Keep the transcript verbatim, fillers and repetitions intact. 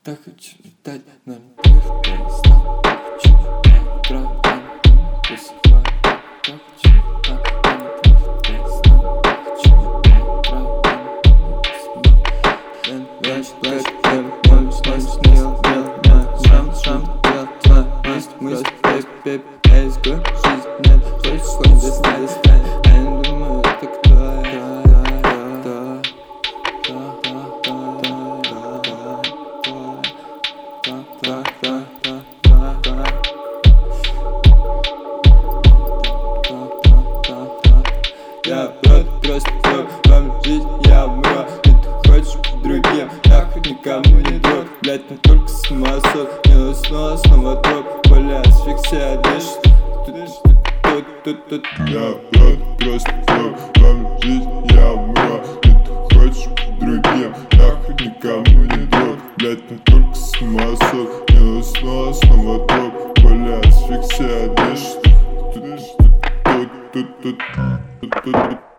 Так хочу летать на мертвых снах. Хочу летать правильно, посылать. Так хочу летать на мертвых снах. Хочу летать правильно, посылать. Плачь, плачь, плачь, плачь, смел, мел, мел, шрам, шрам, мел, тьма, мысль, мысль, пеп, пеп, эйс, го, жизнь, нет, хочешь, хоть достать, достать. Я не думаю, это кто я, да, да, да, да, да, да, да, да, да. Я просто, просто вам жизнь, я умру. И ты хочешь быть другим, я хоть никому не друг. Блять, ну только самосуд, не уснула, снова труп. Более асфиксия, дышит, тут, тут, тут. Я просто, просто вам жизнь, я умру. И ты хочешь быть другим, я хоть никому не друг. Блять, ну только самосуд, не уснула, снова труп. Более асфиксия, дышит, тут, тут, тут, тут, тут, тут, тут.